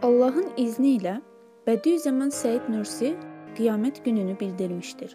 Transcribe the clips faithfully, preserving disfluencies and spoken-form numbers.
Allahın izni ilə Bədüzzaman Səid Nursi qiyamət gününü bildirmişdir.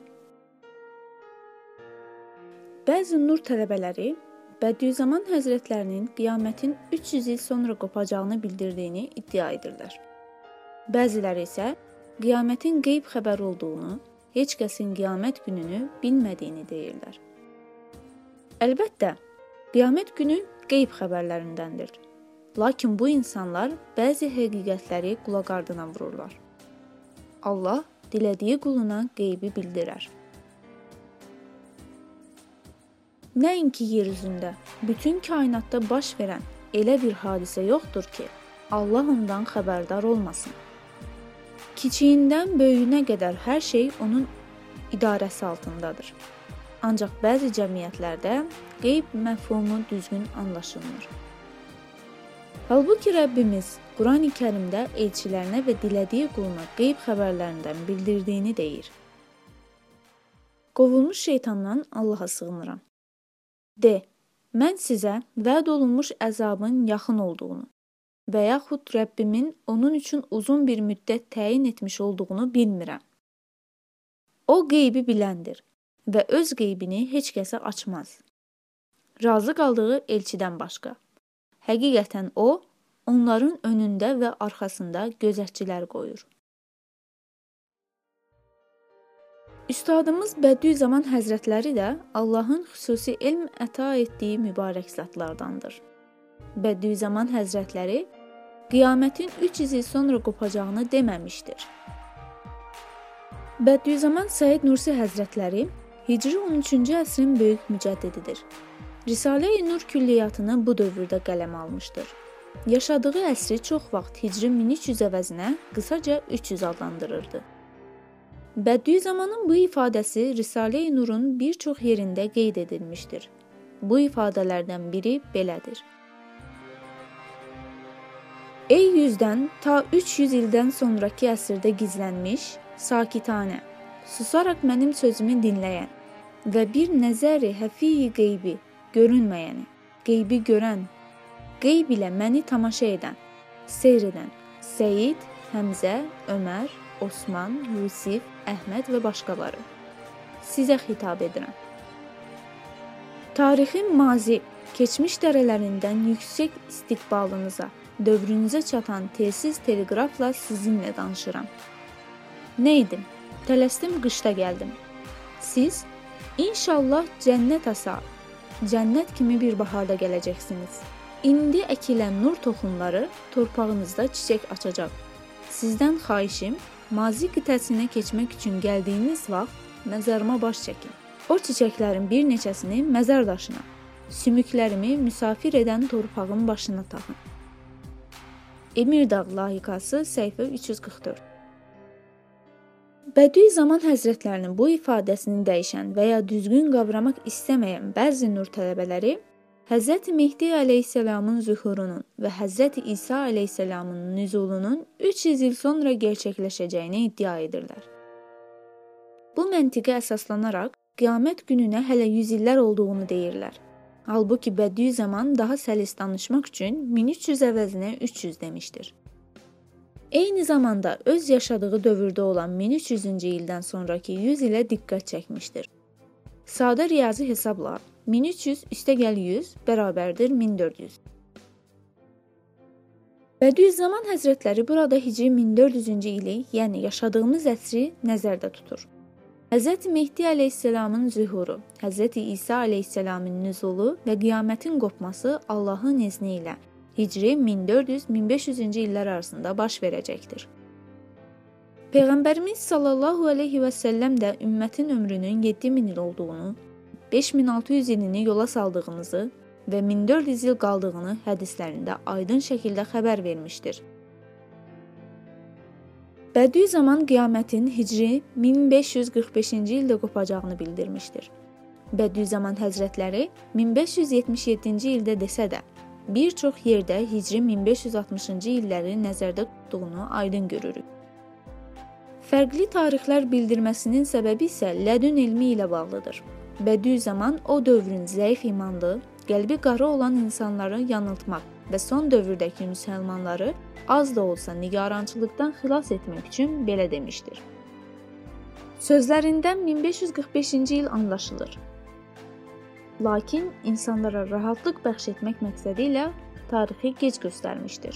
Bəzi nur tələbələri Bədüzzaman Həzrətlərinin qiyamətin üç yüz il sonra qopacağını bildirdiyini iddia edirlər. Bəziləri isə qiyamətin qeyb xəbəri olduğunu, heç kəsin qiyamət gününü bilmədiyini deyirlər. Əlbəttə, qiyamət günü qeyb xəbərlərindəndir. Lakin bu insanlar bəzi həqiqətləri qulaq ardına vururlar. Allah dilədiyi quluna qeybi bildirər. Nəinki yer üzündə, bütün kainatda baş verən elə bir hadisə yoxdur ki, Allah ondan xəbərdar olmasın. Kiçiyindən böyüyünə qədər hər şey onun idarəsi altındadır. Ancaq bəzi cəmiyyətlərdə qeyb məfhumu düzgün anlaşılmır. Halbuki Rəbbimiz Qurani Kərimdə elçilərinə və dilədiyi quluna qeyb xəbərlərindən bildirdiyini deyir. Qovulmuş şeytandan Allaha sığınıram. De, mən sizə vəd olunmuş əzabın yaxın olduğunu və yaxud Rəbbimin onun üçün uzun bir müddət təyin etmiş olduğunu bilmirəm. O qeybi biləndir və öz qeybini heç kəsə açmaz. Razı qaldığı elçidən başqa. Həqiqətən o, onların önündə və arxasında gözətçilər qoyur. Üstadımız Bədüzzaman Həzrətləri də Allahın xüsusi elm əta etdiyi mübarək zatlardandır. Bədüzzaman Həzrətləri qiyamətin üç yüz il sonra qopacağını deməmişdir. Bədüzzaman Səid Nursi Həzrətləri Hicri on üçüncü əsrin böyük mücəddididir. Risalə-i Nur külliyyatını bu dövrdə qələm almışdır. Yaşadığı əsri çox vaxt Hicri min üç yüz əvəzinə qısaca üç yüz adlandırırdı. Bədüzzamanın bu ifadəsi Risalə-i Nurun bir çox yerində qeyd edilmişdir. Bu ifadələrdən biri belədir. Ey yüzdən ta üç yüz ildən sonraki əsrdə gizlənmiş, sakitanə, susaraq mənim sözümü dinləyən və bir nəzəri həfi-i qeybi, görünməyəni, qeybi görən, qeyb ilə məni tamaşa edən, seyr edən Seyid, Həmzə, Ömər, Osman, Yusif, Əhməd və başqaları. Sizə xitab edirəm. Tarixin mazi, keçmiş dərələrindən yüksək istiqbalınıza, dövrünüzə çatan telsiz teleqrafla sizinlə danışıram. Nə idim? Tələsdim, qışda gəldim. Siz, inşallah cənnət asa, cənnət kimi bir baharda gələcəksiniz. İndi əkilən nur toxumları torpağınızda çiçək açacaq. Sizdən xahişim, mazi qitəsinə keçmək üçün gəldiyiniz vaxt məzarıma baş çəkin. O çiçəklərin bir neçəsini məzar daşına, sümüklərimi müsafir edən torpağın başına taxın. Emirdağ layıqası səhifə üç yüz qırx dörd. Bədüzzaman Həzrətlərinin bu ifadəsini dəyişən və ya düzgün qavramaq istəməyən bəzi nur tələbələri Həzrəti Mehdi əleyhissalamın zühurunun və Həzrəti İsa əleyhissalamın nüzulunun üç yüz il sonra gerçəkləşəcəyini iddia edirlər. Bu məntiqə əsaslanaraq qiyamət gününə hələ yüz illər olduğunu deyirlər. Halbuki Bədüzzaman daha səlis danışmaq üçün min üç yüz əvəzinə üç yüz demişdir. Eyni zamanda öz yaşadığı dövrdə olan min üç yüzüncü ildən sonraki yüz ilə diqqət çəkmişdir. Sadə riyazi hesabla min üç yüz üstəgəl yüz bərabərdir min dörd yüz. Bədüzzaman Həzrətləri burada Hicri min dörd yüzüncü ili, yəni yaşadığımız əsri nəzərdə tutur. Həzrəti Mehdi əleyhissalamın zühuru, Həzrəti İsa əleyhissalamın nüzulu və qiyamətin qopması Allahın izni ilə Hicri min dörd yüz min beş yüzüncü illər arasında baş verəcəkdir. Peyğəmbərimiz sallallahu aleyhi və səlləm də ümmətin ömrünün yeddi min il olduğunu, beş min altı yüz ilini yola saldığımızı və min dörd yüz il qaldığını hədislərində aydın şəkildə xəbər vermişdir. Bədüzzaman qiyamətin Hicri min beş yüz qırx beşinci ildə qopacağını bildirmişdir. Bədüzzaman Həzrətləri min beş yüz yetmiş yeddinci ildə desə də, bir çox yerdə Hicri min beş yüz altmışıncı illəri nəzərdə tutduğunu aydın görürük. Fərqli tarixlər bildirməsinin səbəbi isə lədün elmi ilə bağlıdır. Bədüzzaman o dövrün zəif imanlı, qəlbi qara olan insanları yanıltmaq və son dövrdəki müsəlmanları az da olsa nigarançılıqdan xilas etmək üçün belə demişdir. Sözlərindən min beş yüz qırx beşinci il anlaşılır. Lakin insanlara rahatlıq bəxş etmək məqsədi ilə tarixi gec göstərmişdir.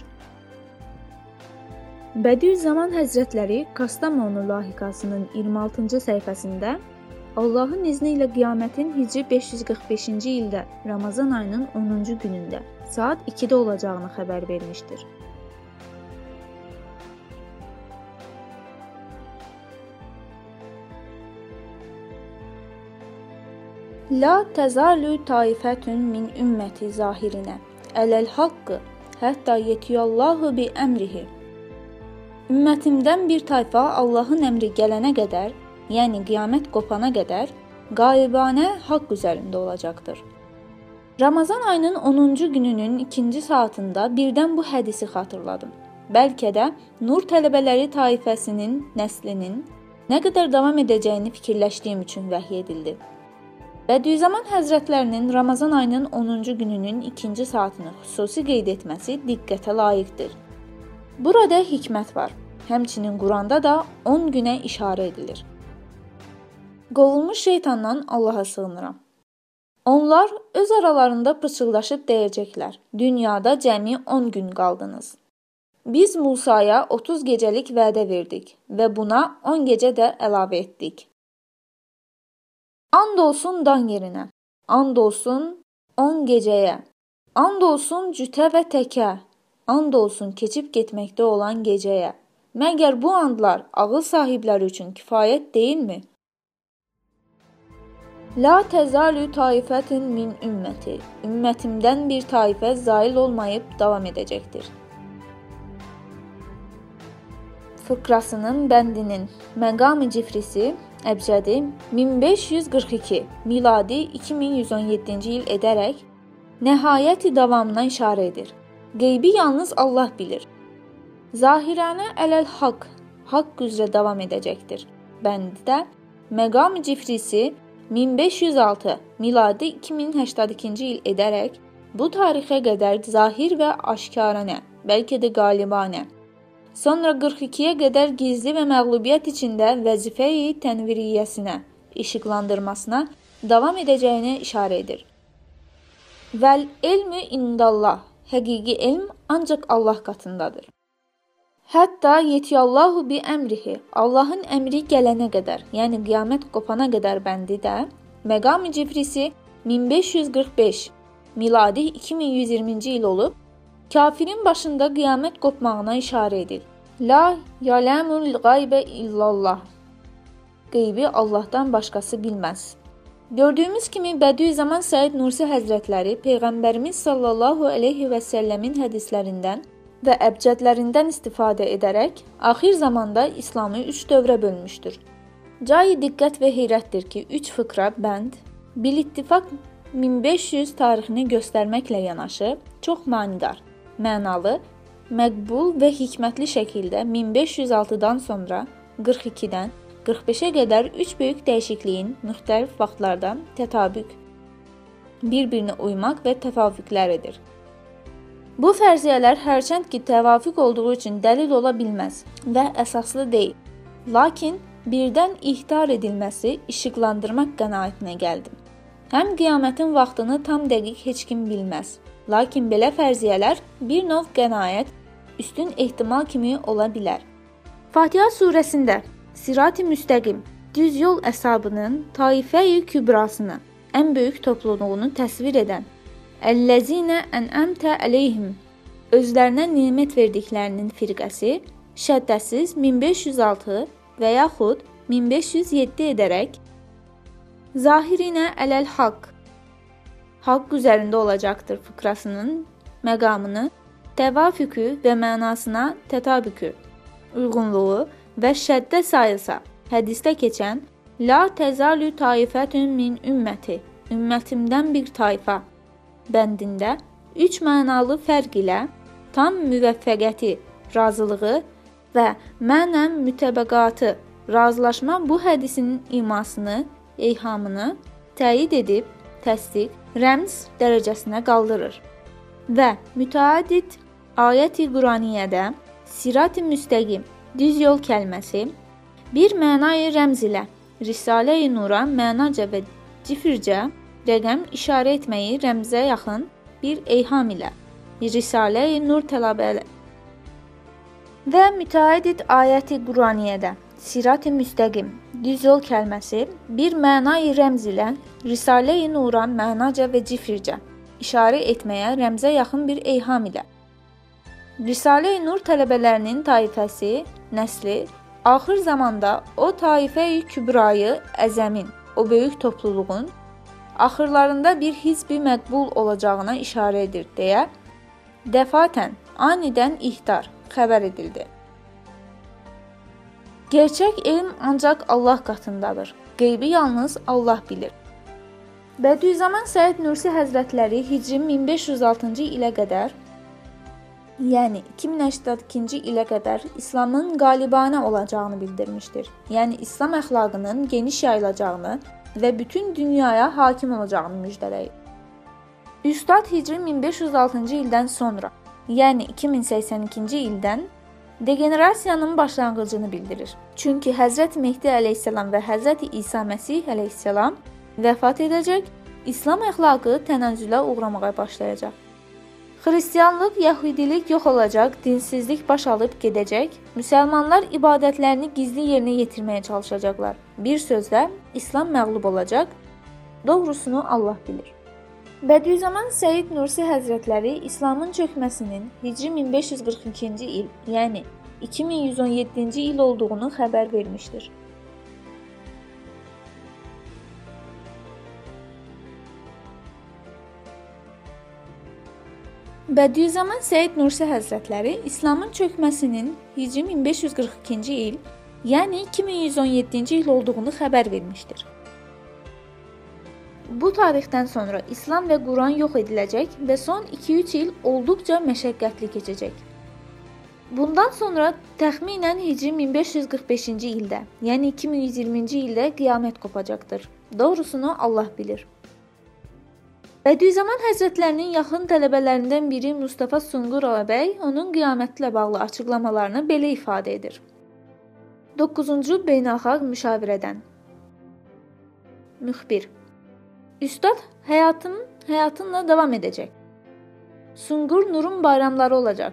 Bədüizzəman Həzrətləri Kastamonu layihəsinin iyirmi altıncı səhifəsində Allahın izni ilə qiyamətin hicri beş yüz qırx beşinci ildə Ramazan ayının onuncu günündə saat ikidə olacağını xəbər vermişdir. La təzalü taifətün min ümməti zahirinə ələl haqqı hətta yetiyallahu bi əmrihi. Ümmətimdən bir tayfa Allahın əmri gələnə qədər, yəni qiyamət qopana qədər qaibanə haqq üzərində olacaqdır. Ramazan ayının onuncu gününün ikinci saatında birdən bu hədisi xatırladım. Bəlkə də Nur tələbələri taifəsinin nəslinin nə qədər davam edəcəyini fikirləşdiyim üçün vəhy edildi. Bədüizzəman Həzrətlərinin Ramazan ayının onuncu gününün ikinci saatını xüsusi qeyd etməsi diqqətə layiqdir. Burada hikmət var. Həmçinin Quranda da on günə işarə edilir. Qovulmuş şeytandan Allaha sığınıram. Onlar öz aralarında pıçıldaşıb deyəcəklər: Dünyada cəmi on gün qaldınız. Biz Musaya otuz gecəlik vədə verdik və buna on gecə də əlavə etdik. And olsun dan yerinə, and olsun on gecəyə, and olsun cütə və təkə, and olsun keçib getməkdə olan gecəyə. Məgər bu andlar ağıl sahibləri üçün kifayət deyilmi? La təzalü taifətin min ümməti. Ümmətimdən bir taifə zail olmayıb davam edəcəkdir. Fıkrasının bəndinin məqam-ı cifrisi əbcədi min beş yüz qırx iki, miladi iki min yüz on yeddinci il edərək nəhayəti davamına işarə edir. Qeybi yalnız Allah bilir. Zahiranə ələl haqq, haqq üzrə davam edəcəkdir. Bənddə məqam-ı cifrisi min beş yüz altı, miladi iki min səksən ikinci il edərək bu tarixə qədər zahir və aşkaranə, bəlkə də qalibanə, sonra qırx ikiyə qədər gizli və məğlubiyyət içində vəzifə-i tənviriyyəsinə, işıqlandırmasına davam edəcəyinə işarə edir. Vəl elmü indallah, həqiqi elm ancaq Allah qatındadır. Hətta yetiyallahu bi əmrihi, Allahın əmri gələnə qədər, yəni qiyamət qopana qədər bəndi də məqam-ı cifrisi min beş yüz qırx beş, miladi iki min yüz iyirminci il olub, kafirin başında qiyamət qopmağına işarə edir. La ya'lemul gaybə illallah. Qeybi Allahdan başqası bilməz. Gördüyümüz kimi Bədüizzəman Səid Nursi Həzrətləri Peyğəmbərimiz sallallahu əleyhi və səlləmin hədislərindən və əbcədlərindən istifadə edərək axir zamanda İslamı üç dövrə bölmüşdür. Cayı diqqət və heyrətdir ki, üç fıqra bənd bil-ittifaq min beş yüz tarixini göstərməklə yanaşı çox manidar, mənalı, məqbul və hikmətli şəkildə min beş yüz altıdan sonra qırx ikidən qırx beşə qədər üç böyük dəyişikliyin müxtəlif vaxtlarda tətabük, bir-birinə uymaq və təvafüqlər edir. Bu fərziyyələr hərçənd ki, təvafüq olduğu üçün dəlil ola bilməz və əsaslı deyil. Lakin birdən ihtar edilməsi işıqlandırmaq qənaətinə gəldim. Həm qiyamətin vaxtını tam dəqiq heç kim bilməz. Lakin belə fərziyyələr bir növ qənaət, üstün ehtimal kimi ola bilər. Fatiha surəsində Sirat-i müstəqim, düz yol əshabının taifə-i kübrasını, ən böyük topluluğunu təsvir edən Əlləzinə ənəmtə əleyhim, özlərinə nimət verdiklərinin firqəsi şəddəsiz min beş yüz altı və yaxud min beş yüz yeddi edərək zahirinə ələl haqq, haqq üzərində olacaqdır fıkrasının məqamını təvafüqü və mənasına tətabükü, uyğunluğu və şəddə sayılsa, hədisdə keçən La təzalü taifətün min ümməti, ümmətimdən bir tayfa bəndində üç mənalı fərq ilə tam müvəffəqəti, razılığı və mənəm mütəbəqatı, razılaşma bu hədisinin imasını, eyhamını təyid edib, təsdiq, rəmz dərəcəsinə qaldırır. və mütəaddid ayət-i Quraniyyədə sirat-i müstəqim, düz yol kəlməsi bir mənayı rəmz ilə Risalə-i Nura mənaca və cifrcə rəqəm işarə etməyi rəmzə yaxın bir eyham ilə Risalə-i Nur tələbələri və mütəaddid ayət-i Quraniyyədə sirat-i müstəqim, düz yol kəlməsi bir mənayı rəmz ilə Risalə-i Nura mənaca və cifrcə işarə etməyə rəmzə yaxın bir eyham ilə Risalə-i Nur tələbələrinin taifəsi, nəsli, axır zamanda o taifə-i kübrayı əzəmin, o böyük topluluğun axırlarında bir hizb-i məqbul olacağına işarə edir deyə dəfatən, anidən ihtar, xəbər edildi. Gerçək elm ancaq Allah qatındadır. Qeybi yalnız Allah bilir. Bədüzzaman Səid Nursi Həzrətləri Hicri min beş yüz altıncı ilə qədər, yəni iki min səksən ikinci ilə qədər İslamın qalibanə olacağını bildirmişdir. Yəni İslam əxlaqının geniş yayılacağını və bütün dünyaya hakim olacağını müjdələyir. Üstad Hicri min beş yüz altıncı ildən sonra, yəni iki min səksən ikinci ildən degenerasiyanın başlanğıcını bildirir. Çünki Həzrət Mehdi əleyhissalam və Həzrət İsa Məsih əleyhissalam vəfat edəcək, İslam əxlaqı tənəzzülə uğramağa başlayacaq. Xristianlıq, Yəhudilik yox olacaq, dinsizlik baş alıb gedəcək, müsəlmanlar ibadətlərini gizli yerinə yetirməyə çalışacaqlar. Bir sözlə, İslam məğlub olacaq, doğrusunu Allah bilir. Bədüzzaman Səid Nursi Həzrətləri İslamın çökməsinin Hicri min beş yüz qırx ikinci il, yəni iki min yüz on yeddinci il olduğunu xəbər vermişdir. Bədüzzaman Səid Nursi Həzrətləri İslamın çökməsinin Hicri min beş yüz qırx ikinci il, yəni iki min yüz on yeddinci il olduğunu xəbər vermişdir. Bu tarixdən sonra İslam və Quran yox ediləcək və son iki üç il olduqca məşəqqətli keçəcək. Bundan sonra təxminən Hicri min beş yüz qırx beşinci ildə, yəni iki min yüz iyirminci ildə qiyamət qopacaqdır. Doğrusunu Allah bilir. Bədüzzaman Həzrətlərinin yaxın tələbələrindən biri Mustafa Sunqur Ağabey onun qiyamətlə bağlı açıqlamalarını belə ifadə edir. doqquzuncu Beynəlxalq müşavirədən Müxbir Üstad həyatım, həyatınla davam edəcək. Sunqur Nurun bayramları olacaq.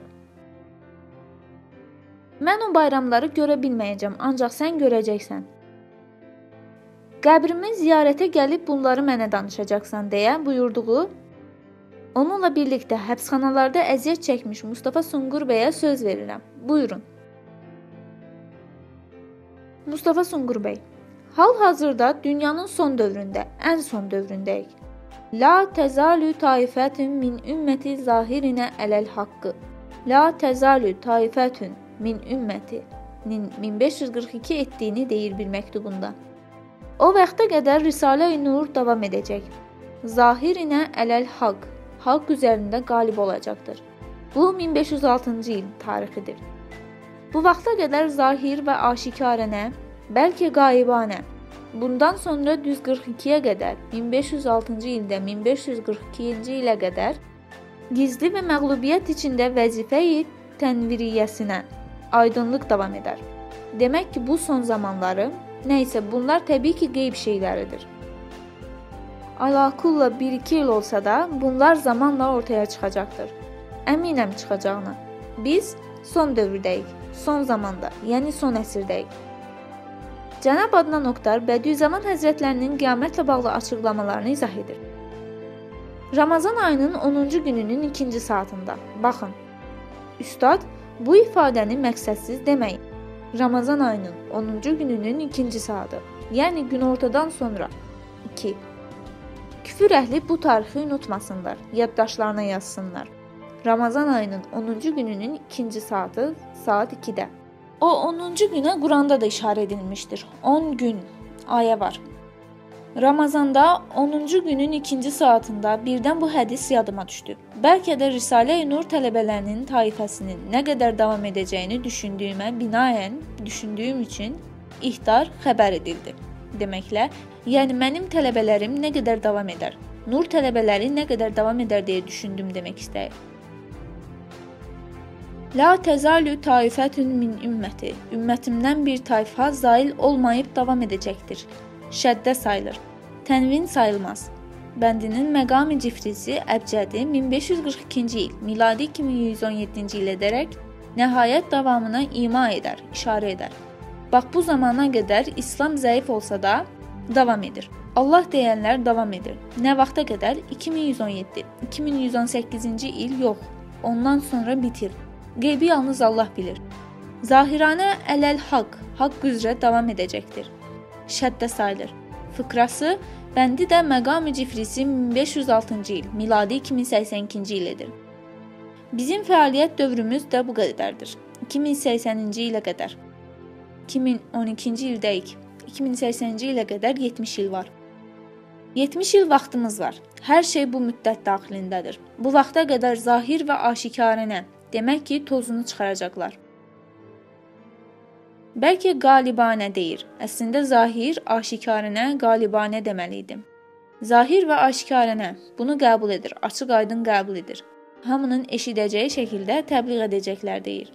Mən o bayramları görə bilməyəcəm, ancaq sən görəcəksən. Qəbrimi ziyarətə gəlib bunları mənə danışacaqsan deyə buyurduğu, onunla birlikdə həbsxanalarda əziyyət çəkmiş Mustafa Sunqur bəyə söz verirəm. Buyurun. Mustafa Sunqur bəy, hal-hazırda dünyanın son dövründə, ən son dövründəyik. La təzalü taifətün min ümməti zahirinə ələl haqqı. La təzalü taifətün min ümmətinin min beş yüz qırx iki etdiyini deyir bir məktubunda. O vaxta qədər Risalə-i Nur davam edəcək. Zahirinə ələl haqq, haqq üzərində qalib olacaqdır. Bu min beş yüz altıncı il tarixidir. Bu vaxta qədər zahir və aşikarənə, bəlkə qayıbanə, bundan sonra düz qırx ikiyə qədər, min beş yüz altıncı ildə min beş yüz qırx ikinci ilə qədər gizli və məğlubiyyət içində vəzifə-i tənviriyyəsinə aydınlıq davam edər. Demək ki, bu son zamanları, nəysə bunlar təbii ki, qeyb şeyləridir. Alakulla bir iki il olsa da bunlar zamanla ortaya çıxacaqdır. Əminəm çıxacağına. Biz son dövrdəyik, son zamanda, yəni son əsrdəyik. Cənab Adnan Oktar Bədüzzaman Həzrətlərinin qiyamətlə bağlı açıqlamalarını izah edir. Ramazan ayının onuncu gününün ikinci saatında. Baxın, Üstad bu ifadəni məqsədsiz deməyin. Ramazan ayının onuncu gününün ikinci saatı, yəni günortadan sonra. iki. Küfür əhli bu tarixi unutmasınlar, yaddaşlarına yazsınlar. Ramazan ayının onuncu gününün ikinci saatı saat ikidə. O onuncu günə Quranda da işarə edilmişdir. on gün ayə var. Ramazanda onuncu günün ikinci saatında birdən bu hədis yadıma düşdü. Bəlkə də Risalə-i Nur tələbələrinin taifəsinin nə qədər davam edəcəyini düşündüyümə binaən düşündüyüm üçün ihtar xəbər edildi. Deməklə, yəni mənim tələbələrim nə qədər davam edər. Nur tələbələri nə qədər davam edər deyə düşündüm demək istəyir. La təzalü taifətün min ümməti. Ümmətimdən bir tayfa zail olmayıb davam edəcəkdir. Şəddə sayılır. Tənvin sayılmaz. Bəndinin məqami cifrisi əbcədi min beş yüz qırx ikinci il, miladi iki min yüz on yeddinci il edərək nəhayət davamına ima edər, işarə edər. Bax bu zamana qədər İslam zəif olsa da davam edir. Allah deyənlər davam edir. Nə vaxta qədər? iki min yüz on yeddi, iki min yüz on səkkizinci il yox. Ondan sonra bitir. Qeybi yalnız Allah bilir. Zahiranə ələl haqq, haqq üzrə davam edəcəkdir. Şəddə sayılır. Fıkrası, bəndi də məqami cifrisi min beş yüz altıncı il, miladi iki min səksən ikinci il edir. Bizim fəaliyyət dövrümüz də bu qədərdir. iki min səksəninci ilə qədər. iki min on ikinci ildəyik. iki min səksəninci ilə qədər yetmiş il var. yetmiş il vaxtımız var. Hər şey bu müddət daxilindədir. Bu vaxta qədər zahir və aşikarənə, demək ki, tozunu çıxaracaqlar. Bəlkə qalibanə deyir. Əslində zahir, aşikarənə, qalibanə deməli idi. Zahir və aşikarənə bunu qəbul edir, açıq-aydın qəbul edir. Hamının eşidəcəyi şəkildə təbliğ edəcəklər deyir.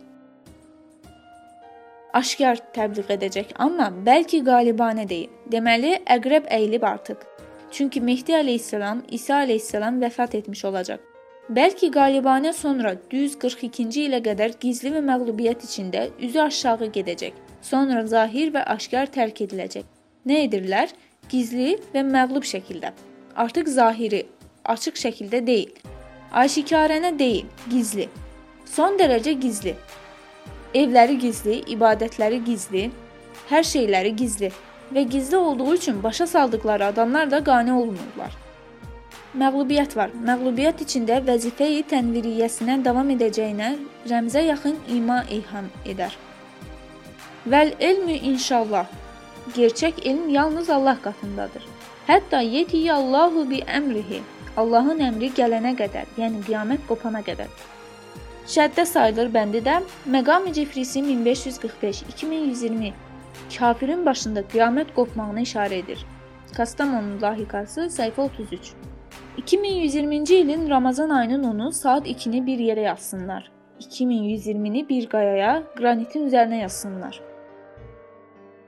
Aşkar təbliğ edəcək, amma bəlkə qalibanə deyir. Deməli, əqrəb əyilib artıq. Çünki Mehdi əleyhissalam, İsa əleyhissalam vəfat etmiş olacaq. Bəlkə qalibanə sonra düz qırx ikinci ilə qədər gizli və məğlubiyyət içində üzü aşağı gedəcək. Sonra zahir və aşkar tərk ediləcək. Nə edirlər? Gizli və məğlub şəkildə. Artıq zahiri, açıq şəkildə deyil. Aşikarənə deyil, gizli. Son dərəcə gizli. Evləri gizli, ibadətləri gizli, hər şeyləri gizli və gizli olduğu üçün başa saldıqları adamlar da qane olmurlar. Məğlubiyyət var. Məğlubiyyət içində vəzifə-i tənviriyyəsinə davam edəcəyinə rəmzə yaxın ima eyham edər. Vəl elmü inşallah. Gerçək elm yalnız Allah qatındadır. Hətta yetiyallahu bi əmrihi. Allahın əmri gələnə qədər, yəni qiyamət qopana qədər. Şəddə sayılır bəndi də məqami cifrisi min beş yüz qırx beş iki min yüz iyirmi kafirin başında qiyamət qopmağına işarə edir. Kastamonu lahikası səhifə otuz üç. iki min yüz iyirminci ilin Ramazan ayının onu saat ikini bir yerə yazsınlar. iki min yüz iyirmini bir qayaya, qranitin üzərinə yazsınlar.